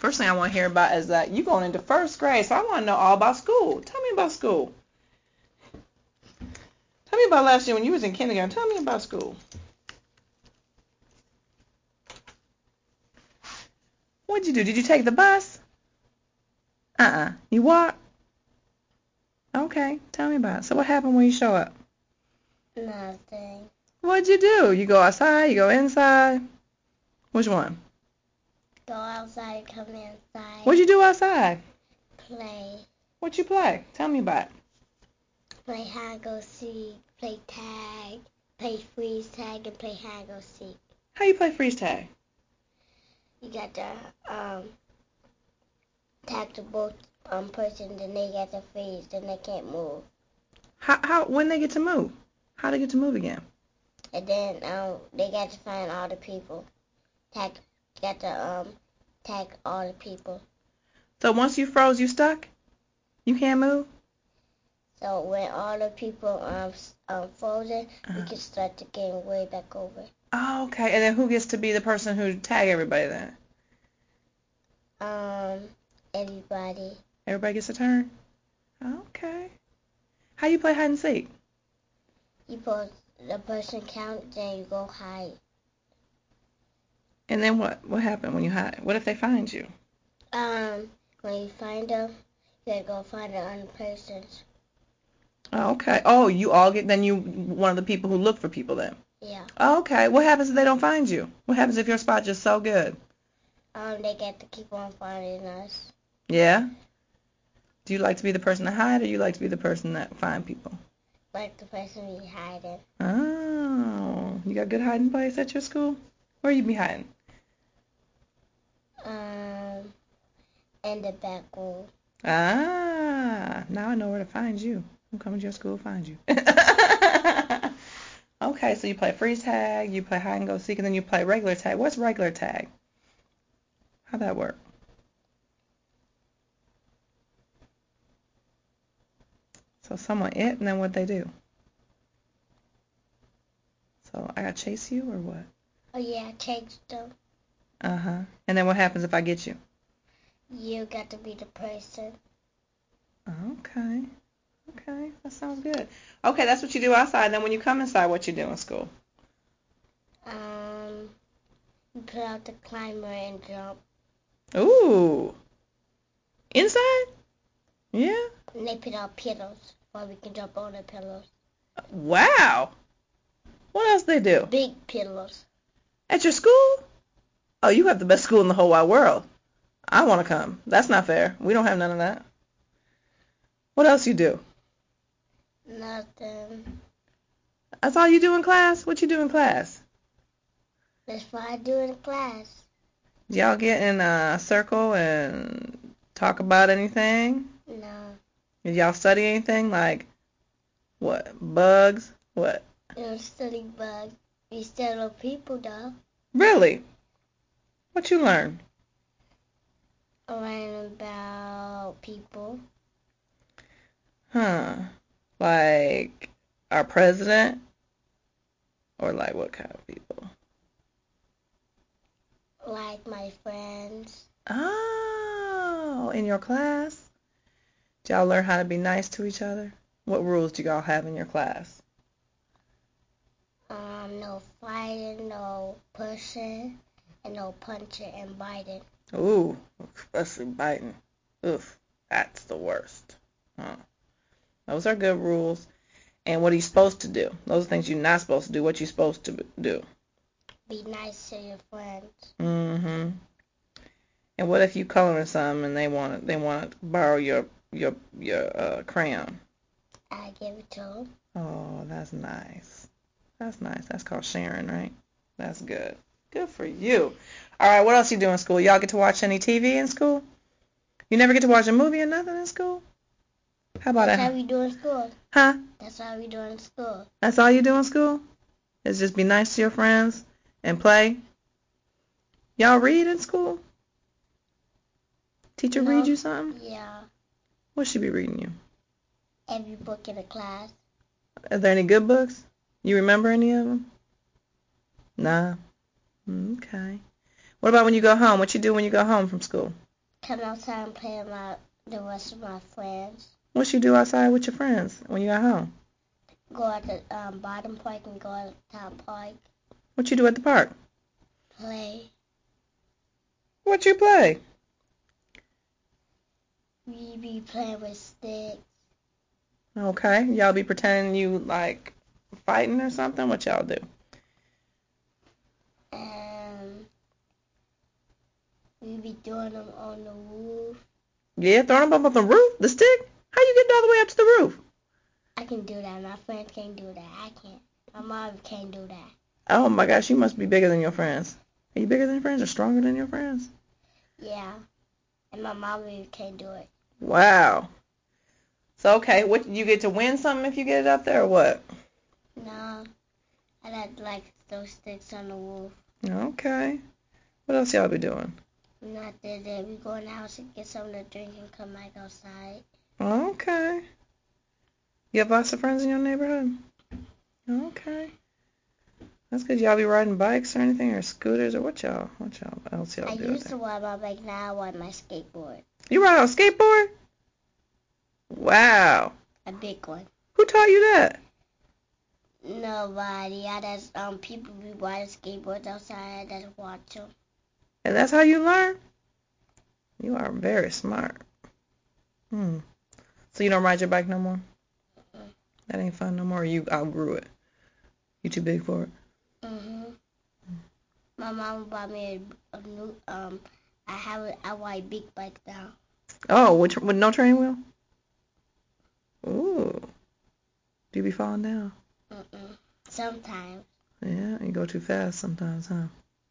First thing I want to hear about is that you going into first grade, so I want to know all about school. Tell me about school. Tell me about last year when you was in kindergarten. Tell me about school. What'd you do? Did you take the bus? You walked? Okay, tell me about it. So what happened when you show up? Nothing. What'd you do? You go outside? You go inside? Which one? Go outside, come inside. What'd you do outside? Play. What'd you play? Tell me about it. Play hide go seek. Play tag. Play freeze tag and play hide go seek. How you play freeze tag? You got to tag to both person, then they got to freeze, then they can't move. How when they get to move? How they get to move again? And then they got to find all the people. Tag all the people. So once you froze, you stuck? You can't move? So when all the people frozen, we can start the game way back over. Oh, okay. And then who gets to be the person who tag everybody then? Everybody. Everybody gets a turn? Okay. How you play hide and seek? You put the person count, then you go hide. And then what? What happened when you hide? What if they find you? When you find them, you gotta go find the other persons. Oh, okay. Oh, you all get, then you one of the people who look for people then? Yeah. Oh, okay. What happens if they don't find you? What happens if your spot's just so good? They get to keep on finding us. Yeah? Do you like to be the person to hide, or you like to be the person that find people? Like the person we hiding. Oh, you got good hiding place at your school? Where you be hiding? In the back room. Ah, now I know where to find you. I'm coming to your school to find you. Okay, so you play freeze tag, you play hide and go seek, and then you play regular tag. What's regular tag? How'd that work? So someone it, and then what'd they do? So I gotta chase you, or what? Oh yeah, chase them. Uh-huh. And then what happens if I get you? You got to be the person. Okay. Okay, that sounds good. Okay, that's what you do outside. Then when you come inside, what you do in school? You put out the climber and jump. Ooh. Inside? Yeah. And they put out pillows, where we can jump on the pillows. Wow. What else they do? Big pillows. At your school? Oh, you have the best school in the whole wide world. I want to come. That's not fair. We don't have none of that. What else you do? Nothing. That's all you do in class? What you do in class? That's what I do in class. Y'all get in a circle and talk about anything? No. Did y'all study anything like what? Bugs? What? We don't study bugs. We study people though. Really? What you learn? I learn about people. Huh. Like our president? Or like what kind of people? Like my friends. Oh, in your class? Did y'all learn how to be nice to each other? What rules do y'all have in your class? No fighting, no pushing, and no punching and biting. Ooh, especially biting. Oof, that's the worst. Huh. Those are good rules. And what are you supposed to do? Those are things you're not supposed to do. What you supposed to do? Be nice to your friends. Mm-hmm. And what if you coloring something and they want to borrow your crayon? I give it to them. Oh, that's nice. That's nice. That's called sharing, right? That's good. Good for you. All right, what else you do in school? Y'all get to watch any TV in school? You never get to watch a movie or nothing in school? How about That's that? how we do in school. Huh? That's how we do in school. That's all you do in school? Is just be nice to your friends and play? Y'all read in school? Teacher read you something? Yeah. What should be reading you? Every book in the class. Are there any good books? You remember any of them? Nah. Okay. What about when you go home? What you do when you go home from school? come outside and play with the rest of my friends. What you do outside with your friends when you at home? Go at the bottom park and go at the top park. What you do at the park? Play. What you play? We be playing with sticks. Okay. Y'all be pretending you like fighting or something? What y'all do? And we be throwing them on the roof. Yeah, throwing them up on the roof? The stick? How you getting all the way up to the roof? I can do that. My friends can't do that. I can't. My mom can't do that. Oh my gosh, you must be bigger than your friends. Are you bigger than your friends or stronger than your friends? Yeah. And my mom really can't do it. Wow. So, okay, what you get to win something if you get it up there or what? No. I like those sticks on the roof. Okay. What else y'all be doing? We're not there. We go in the house and get something to drink and come back outside. Okay. You have lots of friends in your neighborhood? Okay. That's good. Y'all be riding bikes or anything, or scooters, or what else y'all I do? used to ride my bike, now I ride my skateboard. You ride on a skateboard? Wow. A big one. Who taught you that? Nobody. I just people be riding skateboards outside. I just watch them. And that's how you learn? You are very smart. So you don't ride your bike no more? Mm-mm. That ain't fun no more. Or you outgrew it? You too big for it? My mom bought me a new I ride big bike now. Oh, with no training wheel? Ooh. Do you be falling down? Sometimes. Yeah, you go too fast sometimes, huh?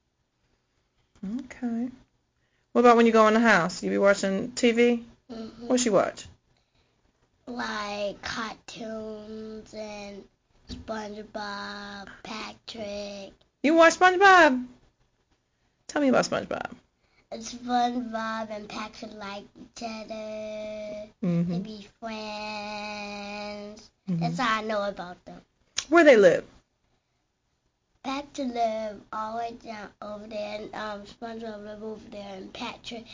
Okay. What about when you go in the house? You be watching TV? What you watch? Like cartoons and SpongeBob, Patrick. You watch SpongeBob? Tell me about SpongeBob. SpongeBob and Patrick like each other. They be friends. That's all I know about them. Where they live? Patrick live all the way down over there, and SpongeBob live over there, and Patrick,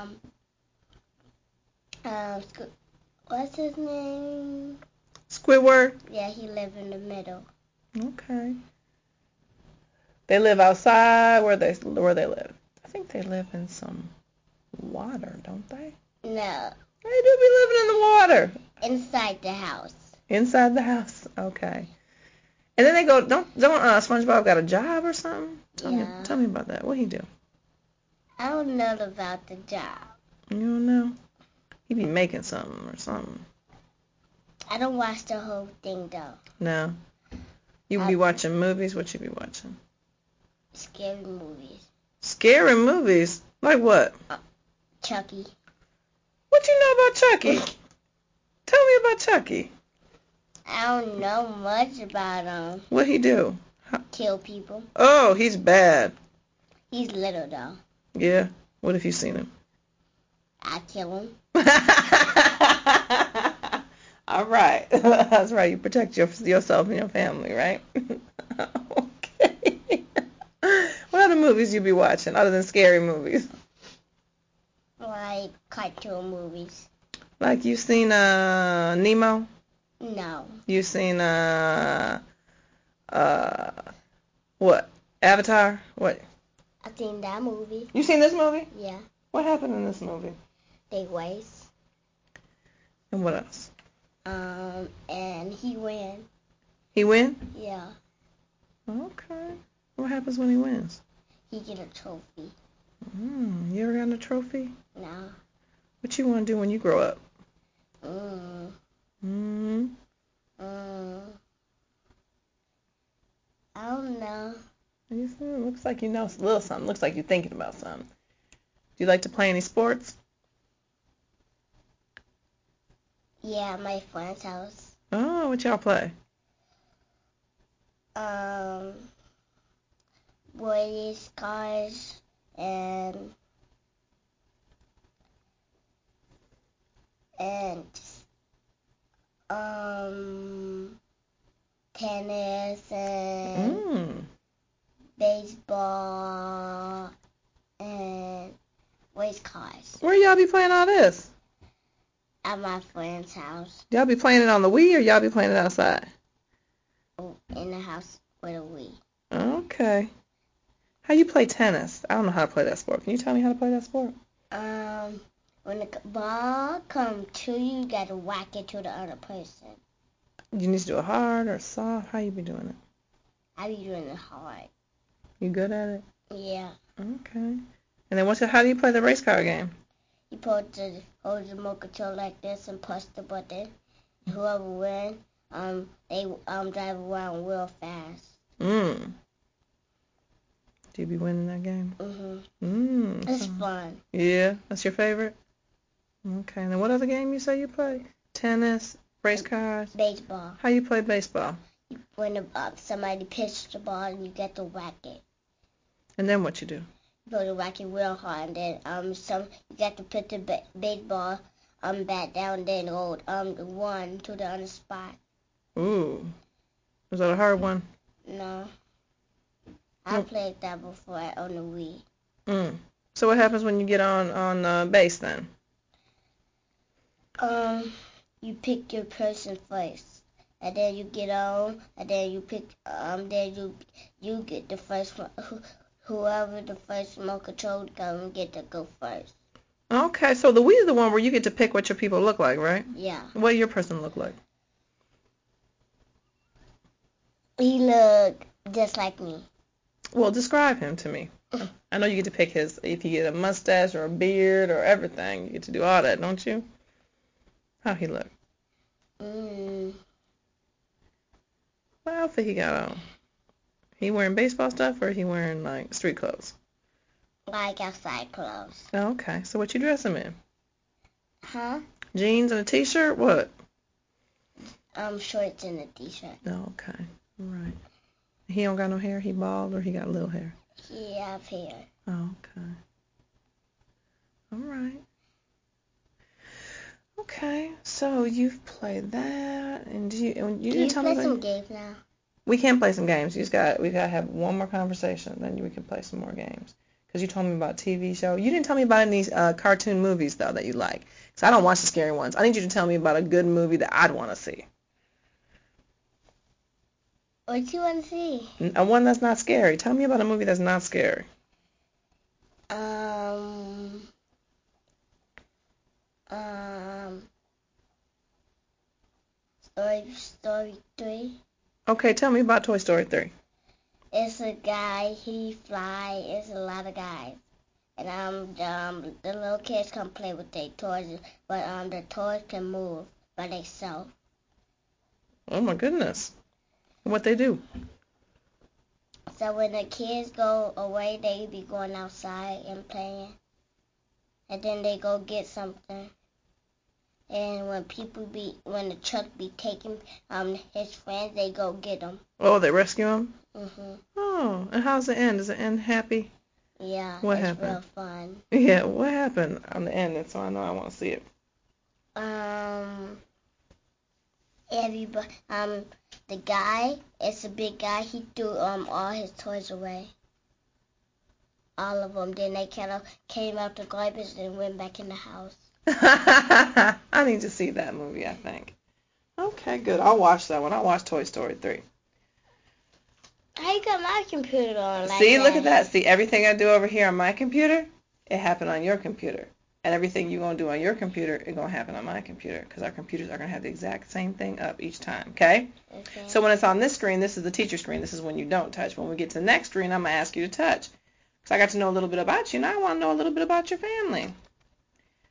what's his name? Squidward? Yeah, he live in the middle. Okay. They live outside? Where they live? I think they live in some water, don't they? No. They do be living in the water. Inside the house. Inside the house? Okay. And then they go, don't SpongeBob got a job or something? Tell me about that. What he do? I don't know about the job. You don't know? He be making something or something. I don't watch the whole thing though. No. You be watching movies? What you be watching? Scary movies. Scary movies? Like what? Chucky. What you know about Chucky? Tell me about Chucky. I don't know much about him. What he do? Kill people. Oh, he's bad. He's little though. Yeah. What if you seen him? I kill him. All right. That's right. You protect yourself and your family, right? Okay. What other movies you be watching other than scary movies? Like cartoon movies. Like you seen Nemo? No. You seen what? Avatar? What? I seen that movie. You seen this movie? Yeah. What happened in this movie? They race. And what else? And he win. He win? Yeah. Okay. What happens when he wins? He get a trophy. You ever gotten a trophy? No. What you want to do when you grow up? I don't know. It looks like you know a little something. Looks like you're thinking about something. Do you like to play any sports? Yeah, at my friend's house. Oh, what y'all play? Boys, cars, and tennis and baseball and race cars. Where y'all be playing all this? At my friend's house. Y'all be playing it on the Wii or y'all be playing it outside? In the house with a Wii. Okay. How you play tennis? I don't know how to play that sport. Can you tell me how to play that sport? When the ball comes to you, you got to whack it to the other person. You need to do it hard or soft? How you be doing it? I be doing it hard. You good at it? Yeah. Okay. And then how do you play the race car game? You put the hold the remote control like this and push the button. Whoever wins, they drive around real fast. Do you be winning that game? It's fun. Yeah, that's your favorite? Okay. And then what other game you say you play? Tennis, race cars? Baseball. How you play baseball? When somebody pitches the ball and you get to whack it. And then what you do? You go to whack it real hard, and then you got to put the baseball bat down, then go one to the other spot. Ooh, was that a hard one? No, I played that before on the Wii. So what happens when you get on base then? You pick your person first, and then you get on, and then you pick then you get the first one. Whoever the first remote control gun get to go first. Okay, so the Wii is the one where you get to pick what your people look like, right? Yeah. What do your person look like? He look just like me. Well, describe him to me. I know you get to pick if you get a mustache or a beard or everything. You get to do all that, don't you? How he look? What outfit he got on? He wearing baseball stuff or he wearing like street clothes? Like outside clothes. Oh, okay. So what you dress him in? Huh? Jeans and a t-shirt? What? Shorts and a t-shirt. Oh, okay. All right. He don't got no hair? He bald or he got little hair? He have hair. Oh, okay. All right. Okay. So you've played that, and you didn't tell me. Can you play some games now? We can play some games. We gotta have one more conversation, then we can play some more games. Because you told me about TV show. You didn't tell me about any cartoon movies though that you like. Because I don't watch the scary ones. I need you to tell me about a good movie that I'd want to see. What do you want to see? One that's not scary. Tell me about a movie that's not scary. Story 3. Okay, tell me about Toy Story 3. It's a guy, he fly, it's a lot of guys. And the little kids come play with their toys, but the toys can move by themselves. Oh my goodness. What they do? So when the kids go away, they be going outside and playing. And then they go get something. And when the truck be taking his friends, they go get them. Oh, they rescue him? Mhm. Oh, and how's the end? Does it end happy? Yeah, what it's happened? Real fun. Yeah, what happened on the end? So I know I want to see it. Everybody, the guy, it's a big guy. He threw all his toys away. All of them. Then they kind of came out the garbage and went back in the house. I need to see that movie, I think. Okay, good. I'll watch that one. I'll watch Toy Story 3. How you got my computer on like See, that? look at that. See, everything I do over here on my computer, it happened on your computer. And everything you're going to do on your computer, it's going to happen on my computer. Because our computers are going to have the exact same thing up each time, okay? Okay. So when it's on this screen, this is the teacher screen. This is when you don't touch. When we get to the next screen, I'm going to ask you to touch. Because I got to know a little bit about you. Now I want to know a little bit about your family.